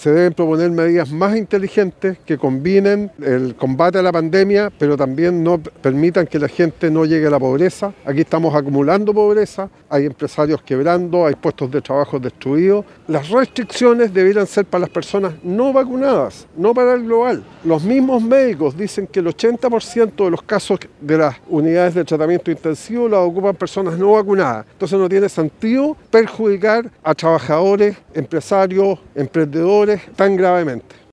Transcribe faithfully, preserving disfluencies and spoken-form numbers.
Se deben proponer medidas más inteligentes que combinen el combate a la pandemia, pero también no permitan que la gente no llegue a la pobreza. Aquí estamos acumulando pobreza, hay empresarios quebrando, hay puestos de trabajo destruidos. Las restricciones debieran ser para las personas no vacunadas, no para el global. Los mismos médicos dicen que el ochenta por ciento de los casos de las unidades de tratamiento intensivo las ocupan personas no vacunadas. Entonces no tiene sentido perjudicar a trabajadores, empresarios, emprendedores tan gravemente.